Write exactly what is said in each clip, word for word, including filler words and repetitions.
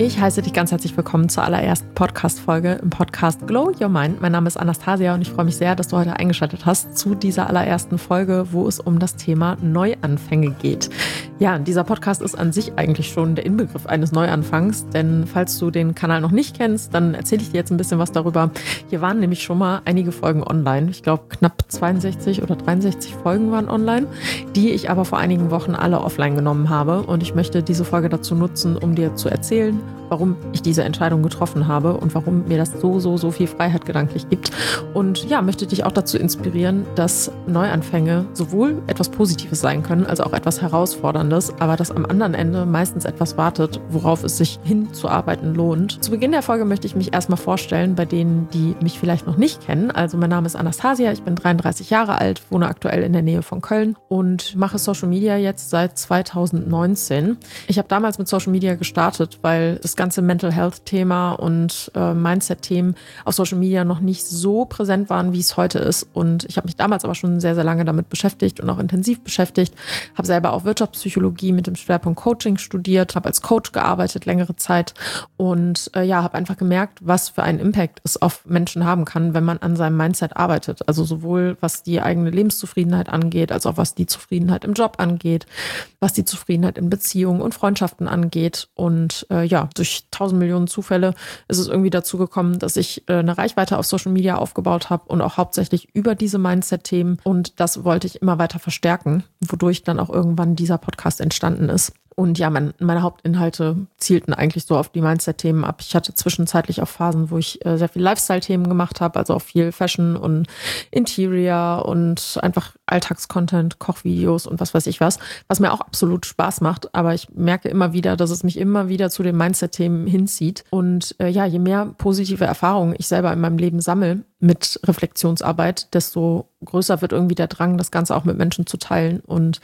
Ich heiße dich ganz herzlich willkommen zur allerersten Podcast-Folge im Podcast Glow Your Mind. Mein Name ist Anastasia und ich freue mich sehr, dass du heute eingeschaltet hast zu dieser allerersten Folge, wo es um das Thema Neuanfänge geht. Ja, dieser Podcast ist an sich eigentlich schon der Inbegriff eines Neuanfangs, denn falls du den Kanal noch nicht kennst, dann erzähle ich dir jetzt ein bisschen was darüber. Hier waren nämlich schon mal einige Folgen online. Ich glaube, knapp zweiundsechzig oder dreiundsechzig Folgen waren online, die ich aber vor einigen Wochen alle offline genommen habe. Und ich möchte diese Folge dazu nutzen, um dir zu erzählen, warum ich diese Entscheidung getroffen habe und warum mir das so, so, so viel Freiheit gedanklich gibt. Und ja, möchte dich auch dazu inspirieren, dass Neuanfänge sowohl etwas Positives sein können, als auch etwas Herausforderndes, aber dass am anderen Ende meistens etwas wartet, worauf es sich hinzuarbeiten lohnt. Zu Beginn der Folge möchte ich mich erstmal vorstellen, bei denen, die mich vielleicht noch nicht kennen. Also mein Name ist Anastasia, ich bin dreiunddreißig Jahre alt, wohne aktuell in der Nähe von Köln und mache Social Media jetzt seit zweitausendneunzehn. Ich habe damals mit Social Media gestartet, weil das ganze Mental Health Thema und äh, Mindset-Themen auf Social Media noch nicht so präsent waren, wie es heute ist. Und ich habe mich damals aber schon sehr, sehr lange damit beschäftigt und auch intensiv beschäftigt. Habe selber auch Wirtschaftspsychologie mit dem Schwerpunkt Coaching studiert, habe als Coach gearbeitet längere Zeit und äh, ja, habe einfach gemerkt, was für einen Impact es auf Menschen haben kann, wenn man an seinem Mindset arbeitet. Also sowohl was die eigene Lebenszufriedenheit angeht, als auch was die Zufriedenheit im Job angeht, was die Zufriedenheit in Beziehungen und Freundschaften angeht. Und äh, ja, durch tausend Millionen Zufälle ist es irgendwie dazu gekommen, dass ich äh, eine Reichweite auf Social Media aufgebaut habe und auch hauptsächlich über diese Mindset-Themen. Und das wollte ich immer weiter verstärken, wodurch dann auch irgendwann dieser Podcast entstanden ist. Und ja, mein, meine Hauptinhalte zielten eigentlich so auf die Mindset-Themen ab. Ich hatte zwischenzeitlich auch Phasen, wo ich äh, sehr viel Lifestyle-Themen gemacht habe, also auch viel Fashion und Interior und einfach Alltagscontent, Kochvideos und was weiß ich was, was mir auch absolut Spaß macht. Aber ich merke immer wieder, dass es mich immer wieder zu den Mindset-Themen hinzieht. Und äh, ja, je mehr positive Erfahrungen ich selber in meinem Leben sammle mit Reflexionsarbeit, desto größer wird irgendwie der Drang, das Ganze auch mit Menschen zu teilen und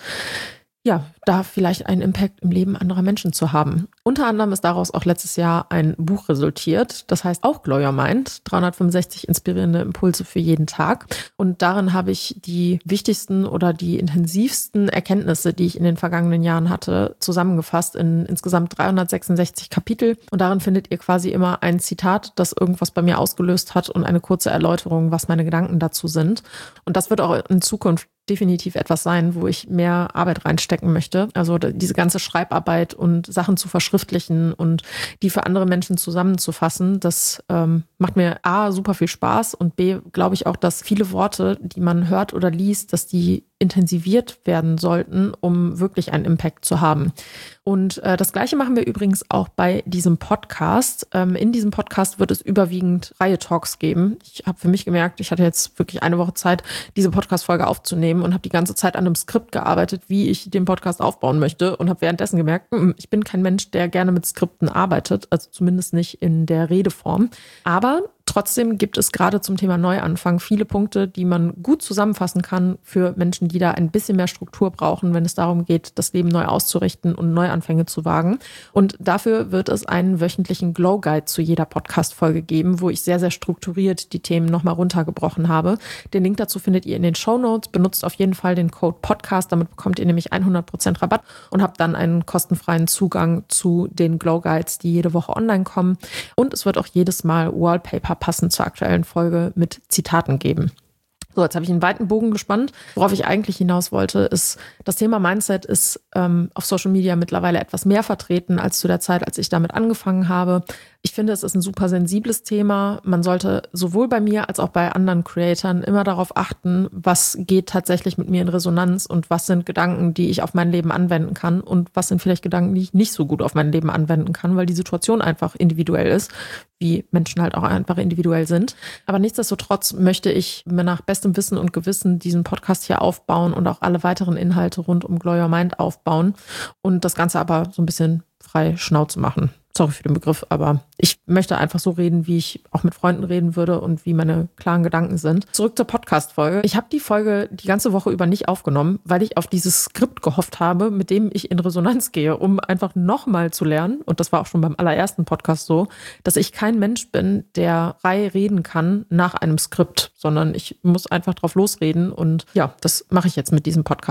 ja, da vielleicht einen Impact im Leben anderer Menschen zu haben. Unter anderem ist daraus auch letztes Jahr ein Buch resultiert. Das heißt auch Glow Your Mind, dreihundertfünfundsechzig inspirierende Impulse für jeden Tag. Und darin habe ich die wichtigsten oder die intensivsten Erkenntnisse, die ich in den vergangenen Jahren hatte, zusammengefasst in insgesamt dreihundertsechsundsechzig Kapitel. Und darin findet ihr quasi immer ein Zitat, das irgendwas bei mir ausgelöst hat und eine kurze Erläuterung, was meine Gedanken dazu sind. Und das wird auch in Zukunft definitiv etwas sein, wo ich mehr Arbeit reinstecken möchte. Also diese ganze Schreibarbeit und Sachen zu verschriftlichen und die für andere Menschen zusammenzufassen, das ähm, macht mir A, super viel Spaß und B, glaube ich auch, dass viele Worte, die man hört oder liest, dass die intensiviert werden sollten, um wirklich einen Impact zu haben. Und äh, das Gleiche machen wir übrigens auch bei diesem Podcast. Ähm, in diesem Podcast wird es überwiegend Reihe-Talks geben. Ich habe für mich gemerkt, ich hatte jetzt wirklich eine Woche Zeit, diese Podcast-Folge aufzunehmen und habe die ganze Zeit an einem Skript gearbeitet, wie ich den Podcast aufbauen möchte und habe währenddessen gemerkt, ich bin kein Mensch, der gerne mit Skripten arbeitet, also zumindest nicht in der Redeform. Aber trotzdem gibt es gerade zum Thema Neuanfang viele Punkte, die man gut zusammenfassen kann für Menschen, die da ein bisschen mehr Struktur brauchen, wenn es darum geht, das Leben neu auszurichten und Neuanfänge zu wagen. Und dafür wird es einen wöchentlichen Glow Guide zu jeder Podcast-Folge geben, wo ich sehr, sehr strukturiert die Themen nochmal runtergebrochen habe. Den Link dazu findet ihr in den Shownotes. Benutzt auf jeden Fall den Code Podcast, damit bekommt ihr nämlich hundert Prozent Rabatt und habt dann einen kostenfreien Zugang zu den Glow Guides, die jede Woche online kommen. Und es wird auch jedes Mal Wallpaper passend zur aktuellen Folge mit Zitaten geben. So, jetzt habe ich einen weiten Bogen gespannt. Worauf ich eigentlich hinaus wollte, ist, das Thema Mindset ist ähm, auf Social Media mittlerweile etwas mehr vertreten als zu der Zeit, als ich damit angefangen habe. Ich finde, es ist ein super sensibles Thema. Man sollte sowohl bei mir als auch bei anderen Creatoren immer darauf achten, was geht tatsächlich mit mir in Resonanz und was sind Gedanken, die ich auf mein Leben anwenden kann und was sind vielleicht Gedanken, die ich nicht so gut auf mein Leben anwenden kann, weil die Situation einfach individuell ist, wie Menschen halt auch einfach individuell sind. Aber nichtsdestotrotz möchte ich mir nach bestem Wissen und Gewissen diesen Podcast hier aufbauen und auch alle weiteren Inhalte rund um Glow Your Mind aufbauen und das Ganze aber so ein bisschen frei Schnauze machen. Sorry für den Begriff, aber ich möchte einfach so reden, wie ich auch mit Freunden reden würde und wie meine klaren Gedanken sind. Zurück zur Podcast-Folge. Ich habe die Folge die ganze Woche über nicht aufgenommen, weil ich auf dieses Skript gehofft habe, mit dem ich in Resonanz gehe, um einfach nochmal zu lernen. Und das war auch schon beim allerersten Podcast so, dass ich kein Mensch bin, der frei reden kann nach einem Skript, sondern ich muss einfach drauf losreden. Und ja, das mache ich jetzt mit diesem Podcast.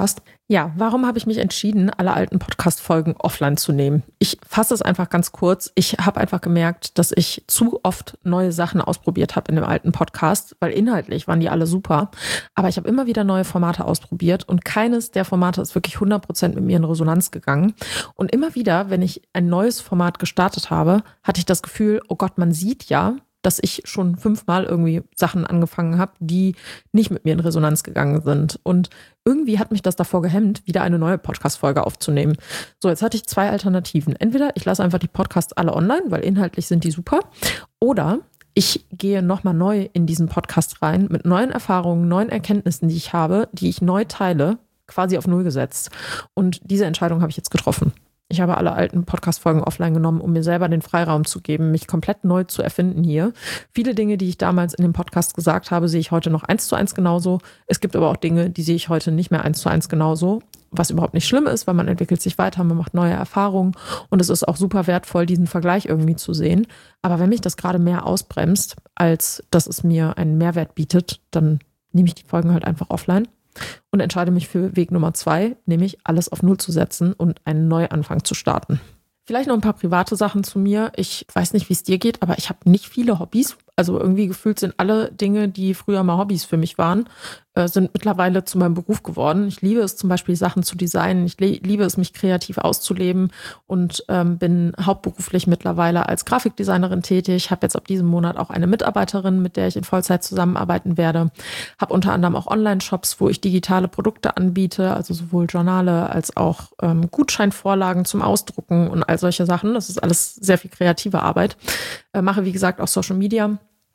Ja, warum habe ich mich entschieden, alle alten Podcast-Folgen offline zu nehmen? Ich fasse es einfach ganz kurz. Ich habe einfach gemerkt, dass ich zu oft neue Sachen ausprobiert habe in dem alten Podcast, weil inhaltlich waren die alle super. Aber ich habe immer wieder neue Formate ausprobiert und keines der Formate ist wirklich hundert Prozent mit mir in Resonanz gegangen. Und immer wieder, wenn ich ein neues Format gestartet habe, hatte ich das Gefühl, oh Gott, man sieht ja, dass ich schon fünfmal irgendwie Sachen angefangen habe, die nicht mit mir in Resonanz gegangen sind. Und irgendwie hat mich das davor gehemmt, wieder eine neue Podcast-Folge aufzunehmen. So, jetzt hatte ich zwei Alternativen. Entweder ich lasse einfach die Podcasts alle online, weil inhaltlich sind die super. Oder ich gehe nochmal neu in diesen Podcast rein mit neuen Erfahrungen, neuen Erkenntnissen, die ich habe, die ich neu teile, quasi auf Null gesetzt. Und diese Entscheidung habe ich jetzt getroffen. Ich habe alle alten Podcast-Folgen offline genommen, um mir selber den Freiraum zu geben, mich komplett neu zu erfinden hier. Viele Dinge, die ich damals in dem Podcast gesagt habe, sehe ich heute noch eins zu eins genauso. Es gibt aber auch Dinge, die sehe ich heute nicht mehr eins zu eins genauso, was überhaupt nicht schlimm ist, weil man entwickelt sich weiter, man macht neue Erfahrungen und es ist auch super wertvoll, diesen Vergleich irgendwie zu sehen. Aber wenn mich das gerade mehr ausbremst, als dass es mir einen Mehrwert bietet, dann nehme ich die Folgen halt einfach offline. Und entscheide mich für Weg Nummer zwei, nämlich alles auf Null zu setzen und einen Neuanfang zu starten. Vielleicht noch ein paar private Sachen zu mir. Ich weiß nicht, wie es dir geht, aber ich habe nicht viele Hobbys. Also irgendwie gefühlt sind alle Dinge, die früher mal Hobbys für mich waren, äh, sind mittlerweile zu meinem Beruf geworden. Ich liebe es zum Beispiel, Sachen zu designen. Ich le- liebe es, mich kreativ auszuleben und ähm, bin hauptberuflich mittlerweile als Grafikdesignerin tätig. Habe jetzt ab diesem Monat auch eine Mitarbeiterin, mit der ich in Vollzeit zusammenarbeiten werde. Habe unter anderem auch Online-Shops, wo ich digitale Produkte anbiete, also sowohl Journale als auch ähm, Gutscheinvorlagen zum Ausdrucken und all solche Sachen. Das ist alles sehr viel kreative Arbeit. Äh, mache, wie gesagt, auch Social Media.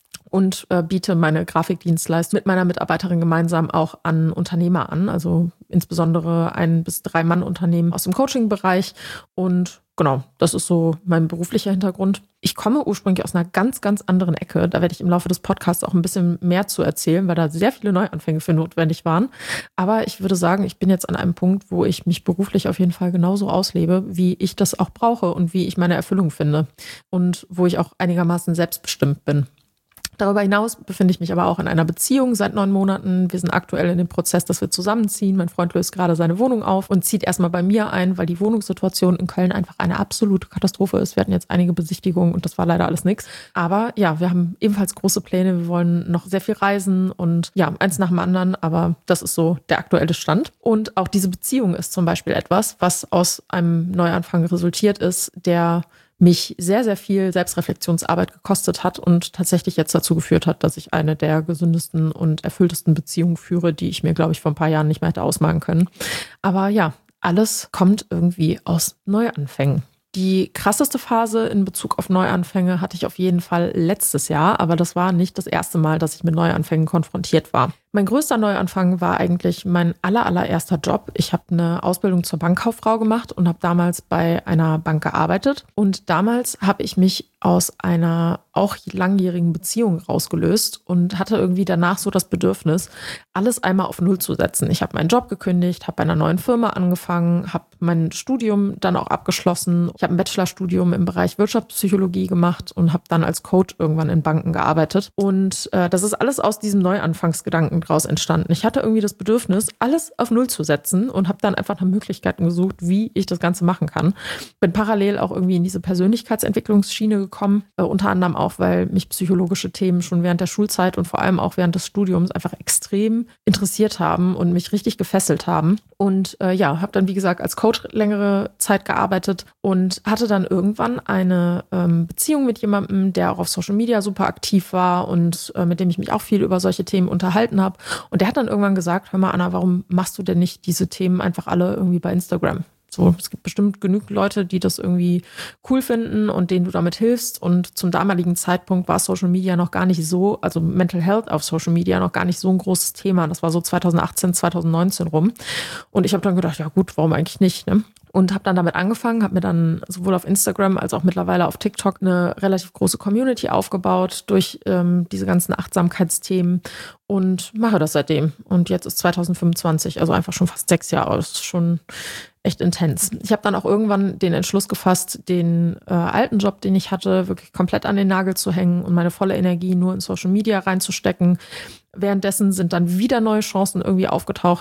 Und äh, biete meine Grafikdienstleistung mit meiner Mitarbeiterin gemeinsam auch an Unternehmer an, also insbesondere ein- bis drei Mann-Unternehmen aus dem Coaching-Bereich. Und genau, das ist so mein beruflicher Hintergrund. Ich komme ursprünglich aus einer ganz, ganz anderen Ecke. Da werde ich im Laufe des Podcasts auch ein bisschen mehr zu erzählen, weil da sehr viele Neuanfänge für notwendig waren. Aber ich würde sagen, ich bin jetzt an einem Punkt, wo ich mich beruflich auf jeden Fall genauso auslebe, wie ich das auch brauche und wie ich meine Erfüllung finde. Und wo ich auch einigermaßen selbstbestimmt bin. Darüber hinaus befinde ich mich aber auch in einer Beziehung seit neun Monaten. Wir sind aktuell in dem Prozess, dass wir zusammenziehen. Mein Freund löst gerade seine Wohnung auf und zieht erstmal bei mir ein, weil die Wohnungssituation in Köln einfach eine absolute Katastrophe ist. Wir hatten jetzt einige Besichtigungen und das war leider alles nichts. Aber ja, wir haben ebenfalls große Pläne. Wir wollen noch sehr viel reisen und ja, eins nach dem anderen. Aber das ist so der aktuelle Stand. Und auch diese Beziehung ist zum Beispiel etwas, was aus einem Neuanfang resultiert ist, der mich sehr, sehr viel Selbstreflexionsarbeit gekostet hat und tatsächlich jetzt dazu geführt hat, dass ich eine der gesündesten und erfülltesten Beziehungen führe, die ich mir, glaube ich, vor ein paar Jahren nicht mehr hätte ausmalen können. Aber ja, alles kommt irgendwie aus Neuanfängen. Die krasseste Phase in Bezug auf Neuanfänge hatte ich auf jeden Fall letztes Jahr, aber das war nicht das erste Mal, dass ich mit Neuanfängen konfrontiert war. Mein größter Neuanfang war eigentlich mein aller, allererster Job. Ich habe eine Ausbildung zur Bankkauffrau gemacht und habe damals bei einer Bank gearbeitet. Und damals habe ich mich aus einer auch langjährigen Beziehung rausgelöst und hatte irgendwie danach so das Bedürfnis, alles einmal auf Null zu setzen. Ich habe meinen Job gekündigt, habe bei einer neuen Firma angefangen, habe mein Studium dann auch abgeschlossen. Ich habe ein Bachelorstudium im Bereich Wirtschaftspsychologie gemacht und habe dann als Coach irgendwann in Banken gearbeitet. Und äh, das ist alles aus diesem Neuanfangsgedanken draus entstanden. Ich hatte irgendwie das Bedürfnis, alles auf Null zu setzen und habe dann einfach nach Möglichkeiten gesucht, wie ich das Ganze machen kann. Bin parallel auch irgendwie in diese Persönlichkeitsentwicklungsschiene gekommen, äh, unter anderem auch, weil mich psychologische Themen schon während der Schulzeit und vor allem auch während des Studiums einfach extrem interessiert haben und mich richtig gefesselt haben. Und äh, ja, habe dann, wie gesagt, als Coach längere Zeit gearbeitet und hatte dann irgendwann eine ähm, Beziehung mit jemandem, der auch auf Social Media super aktiv war und äh, mit dem ich mich auch viel über solche Themen unterhalten habe. Und der hat dann irgendwann gesagt, hör mal Anna, warum machst du denn nicht diese Themen einfach alle irgendwie bei Instagram? So, es gibt bestimmt genug Leute, die das irgendwie cool finden und denen du damit hilfst. Und zum damaligen Zeitpunkt war Social Media noch gar nicht so, also Mental Health auf Social Media noch gar nicht so ein großes Thema. Das war so zwanzig achtzehn, zwanzig neunzehn rum. Und ich habe dann gedacht, ja gut, warum eigentlich nicht, ne? Und habe dann damit angefangen, habe mir dann sowohl auf Instagram als auch mittlerweile auf TikTok eine relativ große Community aufgebaut durch ähm, diese ganzen Achtsamkeitsthemen und mache das seitdem. Und jetzt ist zwanzig fünfundzwanzig, also einfach schon fast sechs Jahre. Das ist schon echt intens. Ich habe dann auch irgendwann den Entschluss gefasst, den äh, alten Job, den ich hatte, wirklich komplett an den Nagel zu hängen und meine volle Energie nur in Social Media reinzustecken. Währenddessen sind dann wieder neue Chancen irgendwie aufgetaucht.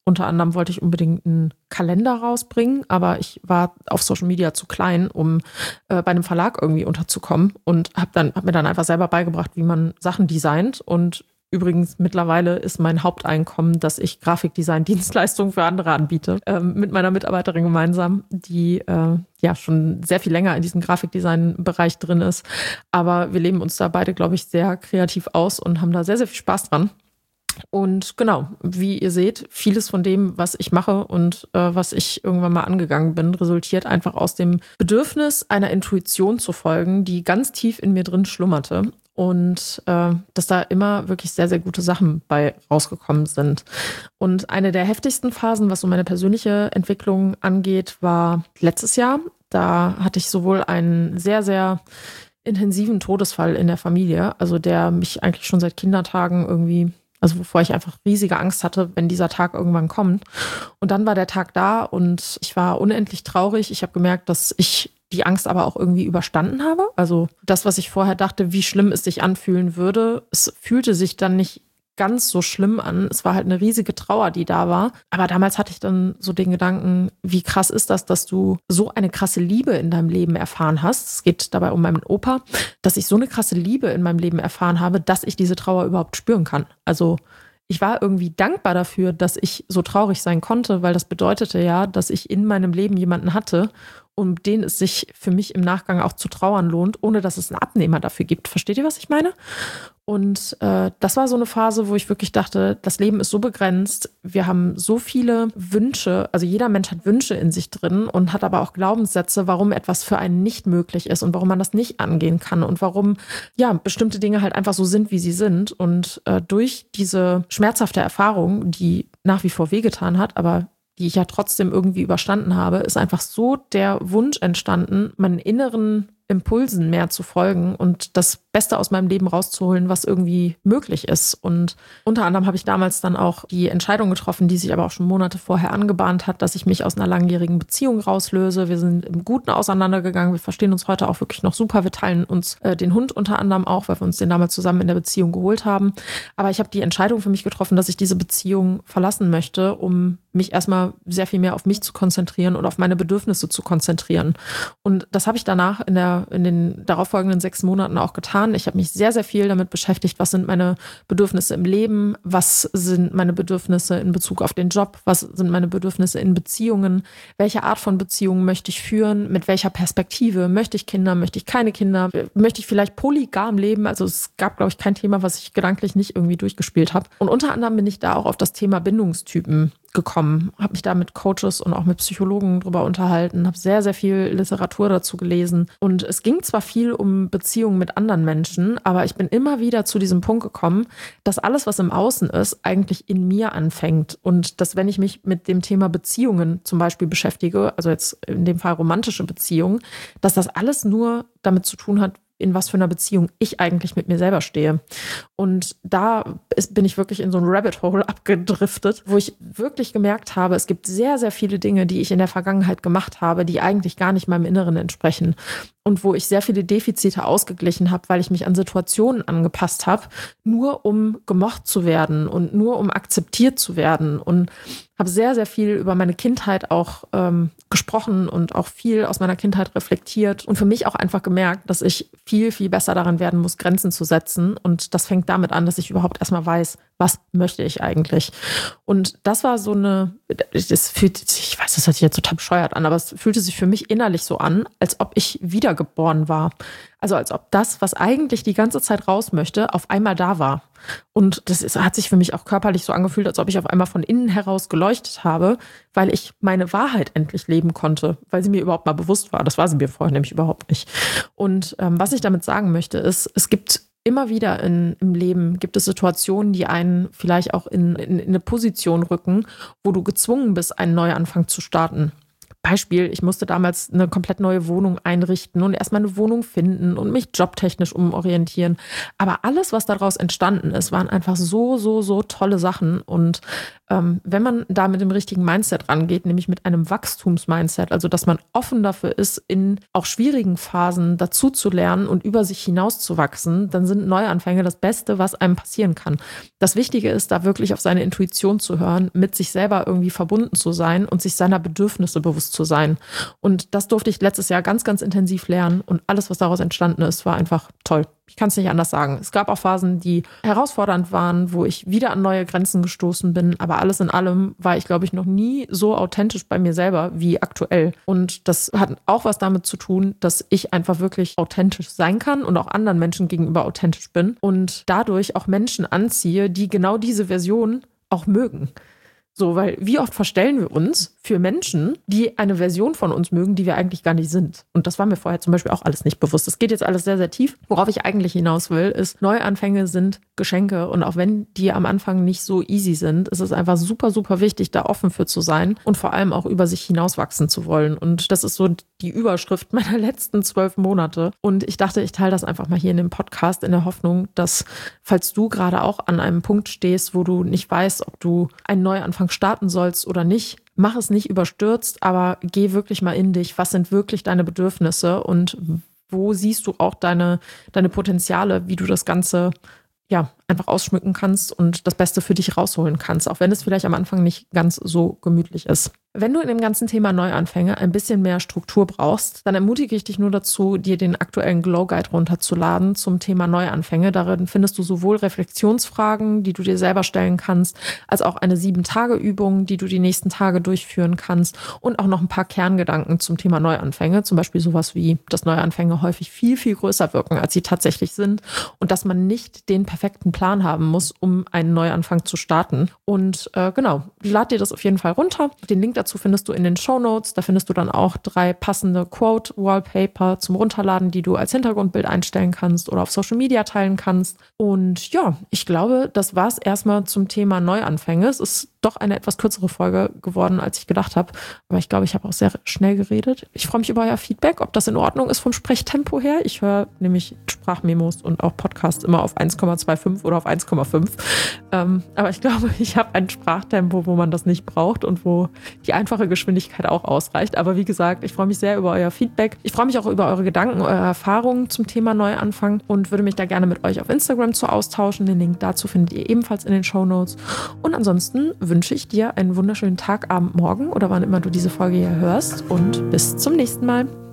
Unter anderem wollte ich unbedingt einen Kalender rausbringen, aber ich war auf Social Media zu klein, um äh, bei einem Verlag irgendwie unterzukommen und habe dann hab mir dann einfach selber beigebracht, wie man Sachen designt. Und übrigens mittlerweile ist mein Haupteinkommen, dass ich Grafikdesign-Dienstleistungen für andere anbiete, ähm, mit meiner Mitarbeiterin gemeinsam, die äh, ja schon sehr viel länger in diesem Grafikdesign-Bereich drin ist. Aber wir leben uns da beide, glaube ich, sehr kreativ aus und haben da sehr, sehr viel Spaß dran. Und genau, wie ihr seht, vieles von dem, was ich mache und äh, was ich irgendwann mal angegangen bin, resultiert einfach aus dem Bedürfnis, einer Intuition zu folgen, die ganz tief in mir drin schlummerte. Und äh, dass da immer wirklich sehr, sehr gute Sachen bei rausgekommen sind. Und eine der heftigsten Phasen, was so meine persönliche Entwicklung angeht, war letztes Jahr. Da hatte ich sowohl einen sehr, sehr intensiven Todesfall in der Familie, also der mich eigentlich schon seit Kindertagen irgendwie, also wovor ich einfach riesige Angst hatte, wenn dieser Tag irgendwann kommt. Und dann war der Tag da und ich war unendlich traurig. Ich habe gemerkt, dass ich die Angst aber auch irgendwie überstanden habe. Also das, was ich vorher dachte, wie schlimm es sich anfühlen würde, es fühlte sich dann nicht ganz so schlimm an. Es war halt eine riesige Trauer, die da war. Aber damals hatte ich dann so den Gedanken, wie krass ist das, dass du so eine krasse Liebe in deinem Leben erfahren hast. Es geht dabei um meinen Opa, dass ich so eine krasse Liebe in meinem Leben erfahren habe, dass ich diese Trauer überhaupt spüren kann. Also ich war irgendwie dankbar dafür, dass ich so traurig sein konnte, weil das bedeutete ja, dass ich in meinem Leben jemanden hatte, um den es sich für mich im Nachgang auch zu trauern lohnt, ohne dass es einen Abnehmer dafür gibt. Versteht ihr, was ich meine? Und äh, das war so eine Phase, wo ich wirklich dachte, das Leben ist so begrenzt. Wir haben so viele Wünsche, also jeder Mensch hat Wünsche in sich drin und hat aber auch Glaubenssätze, warum etwas für einen nicht möglich ist und warum man das nicht angehen kann und warum ja bestimmte Dinge halt einfach so sind, wie sie sind. Und äh, durch diese schmerzhafte Erfahrung, die nach wie vor wehgetan hat, aber die ich ja trotzdem irgendwie überstanden habe, ist einfach so der Wunsch entstanden, meinen inneren Impulsen mehr zu folgen und das Beste aus meinem Leben rauszuholen, was irgendwie möglich ist. Und unter anderem habe ich damals dann auch die Entscheidung getroffen, die sich aber auch schon Monate vorher angebahnt hat, dass ich mich aus einer langjährigen Beziehung rauslöse. Wir sind im Guten auseinandergegangen. Wir verstehen uns heute auch wirklich noch super. Wir teilen uns äh, den Hund unter anderem auch, weil wir uns den damals zusammen in der Beziehung geholt haben. Aber ich habe die Entscheidung für mich getroffen, dass ich diese Beziehung verlassen möchte, um mich erstmal sehr viel mehr auf mich zu konzentrieren und auf meine Bedürfnisse zu konzentrieren. Und das habe ich danach in der in den darauffolgenden sechs Monaten auch getan. Ich habe mich sehr, sehr viel damit beschäftigt, was sind meine Bedürfnisse im Leben, was sind meine Bedürfnisse in Bezug auf den Job, was sind meine Bedürfnisse in Beziehungen, welche Art von Beziehungen möchte ich führen, mit welcher Perspektive, möchte ich Kinder, möchte ich keine Kinder, möchte ich vielleicht polygam leben, also es gab, glaube ich, kein Thema, was ich gedanklich nicht irgendwie durchgespielt habe. Und unter anderem bin ich da auch auf das Thema Bindungstypen gekommen, habe mich da mit Coaches und auch mit Psychologen drüber unterhalten, habe sehr, sehr viel Literatur dazu gelesen und es ging zwar viel um Beziehungen mit anderen Menschen, aber ich bin immer wieder zu diesem Punkt gekommen, dass alles, was im Außen ist, eigentlich in mir anfängt und dass wenn ich mich mit dem Thema Beziehungen zum Beispiel beschäftige, also jetzt in dem Fall romantische Beziehungen, dass das alles nur damit zu tun hat, in was für einer Beziehung ich eigentlich mit mir selber stehe. Und da ist, bin ich wirklich in so ein Rabbit Hole abgedriftet, wo ich wirklich gemerkt habe, es gibt sehr, sehr viele Dinge, die ich in der Vergangenheit gemacht habe, die eigentlich gar nicht meinem Inneren entsprechen. Und wo ich sehr viele Defizite ausgeglichen habe, weil ich mich an Situationen angepasst habe, nur um gemocht zu werden und nur um akzeptiert zu werden. Und habe sehr, sehr viel über meine Kindheit auch ähm, gesprochen und auch viel aus meiner Kindheit reflektiert und für mich auch einfach gemerkt, dass ich viel, viel besser daran werden muss, Grenzen zu setzen. Und das fängt damit an, dass ich überhaupt erstmal weiß, was möchte ich eigentlich. Und das war so eine, das fühlt sich, ich weiß, das hört sich jetzt total bescheuert an, aber es fühlte sich für mich innerlich so an, als ob ich wiedergeboren war. Also als ob das, was eigentlich die ganze Zeit raus möchte, auf einmal da war. Und das ist, hat sich für mich auch körperlich so angefühlt, als ob ich auf einmal von innen heraus geleuchtet habe, weil ich meine Wahrheit endlich leben konnte, weil sie mir überhaupt mal bewusst war. Das war sie mir vorher nämlich überhaupt nicht. Und ähm, was ich damit sagen möchte, ist, es gibt immer wieder in, im Leben gibt es Situationen, die einen vielleicht auch in, in, in eine Position rücken, wo du gezwungen bist, einen Neuanfang zu starten. Beispiel, ich musste damals eine komplett neue Wohnung einrichten und erstmal eine Wohnung finden und mich jobtechnisch umorientieren. Aber alles, was daraus entstanden ist, waren einfach so, so, so tolle Sachen. Und ähm, wenn man da mit dem richtigen Mindset rangeht, nämlich mit einem Wachstumsmindset, also dass man offen dafür ist, in auch schwierigen Phasen dazu zu lernen und über sich hinaus zu wachsen, dann sind Neuanfänge das Beste, was einem passieren kann. Das Wichtige ist, da wirklich auf seine Intuition zu hören, mit sich selber irgendwie verbunden zu sein und sich seiner Bedürfnisse bewusst zu sein. Und das durfte ich letztes Jahr ganz, ganz intensiv lernen und alles, was daraus entstanden ist, war einfach toll. Ich kann es nicht anders sagen. Es gab auch Phasen, die herausfordernd waren, wo ich wieder an neue Grenzen gestoßen bin. Aber alles in allem war ich, glaube ich, noch nie so authentisch bei mir selber wie aktuell. Und das hat auch was damit zu tun, dass ich einfach wirklich authentisch sein kann und auch anderen Menschen gegenüber authentisch bin und dadurch auch Menschen anziehe, die genau diese Version auch mögen. So, weil wie oft verstellen wir uns für Menschen, die eine Version von uns mögen, die wir eigentlich gar nicht sind. Und das war mir vorher zum Beispiel auch alles nicht bewusst. Das geht jetzt alles sehr, sehr tief. Worauf ich eigentlich hinaus will, ist, Neuanfänge sind Geschenke. Und auch wenn die am Anfang nicht so easy sind, ist es einfach super, super wichtig, da offen für zu sein und vor allem auch über sich hinauswachsen zu wollen. Und das ist so die Überschrift meiner letzten zwölf Monate. Und ich dachte, ich teile das einfach mal hier in dem Podcast in der Hoffnung, dass, falls du gerade auch an einem Punkt stehst, wo du nicht weißt, ob du einen Neuanfang starten sollst oder nicht, mach es nicht überstürzt, aber geh wirklich mal in dich. Was sind wirklich deine Bedürfnisse und wo siehst du auch deine, deine Potenziale, wie du das Ganze ja einfach ausschmücken kannst und das Beste für dich rausholen kannst, auch wenn es vielleicht am Anfang nicht ganz so gemütlich ist. Wenn du in dem ganzen Thema Neuanfänge ein bisschen mehr Struktur brauchst, dann ermutige ich dich nur dazu, dir den aktuellen Glow Guide runterzuladen zum Thema Neuanfänge. Darin findest du sowohl Reflexionsfragen, die du dir selber stellen kannst, als auch eine sieben-Tage-Übung, die du die nächsten Tage durchführen kannst und auch noch ein paar Kerngedanken zum Thema Neuanfänge. Zum Beispiel sowas wie, dass Neuanfänge häufig viel, viel größer wirken, als sie tatsächlich sind und dass man nicht den perfekten Plan haben muss, um einen Neuanfang zu starten. Und äh, genau, lad dir das auf jeden Fall runter. Den Link dazu findest du in den Shownotes. Da findest du dann auch drei passende Quote-Wallpaper zum Runterladen, die du als Hintergrundbild einstellen kannst oder auf Social Media teilen kannst. Und ja, ich glaube, das war es erstmal zum Thema Neuanfänge. Es ist doch eine etwas kürzere Folge geworden, als ich gedacht habe. Aber ich glaube, ich habe auch sehr schnell geredet. Ich freue mich über euer Feedback, ob das in Ordnung ist vom Sprechtempo her. Ich höre nämlich Sprachmemos und auch Podcasts immer auf eins Komma fünfundzwanzig oder auf eins Komma fünf. Ähm, aber ich glaube, ich habe ein Sprachtempo, wo man das nicht braucht und wo die einfache Geschwindigkeit auch ausreicht. Aber wie gesagt, ich freue mich sehr über euer Feedback. Ich freue mich auch über eure Gedanken, eure Erfahrungen zum Thema Neuanfang und würde mich da gerne mit euch auf Instagram zu austauschen. Den Link dazu findet ihr ebenfalls in den Shownotes. Und ansonsten wünsche ich dir einen wunderschönen Tag, Abend, Morgen oder wann immer du diese Folge hier hörst und bis zum nächsten Mal.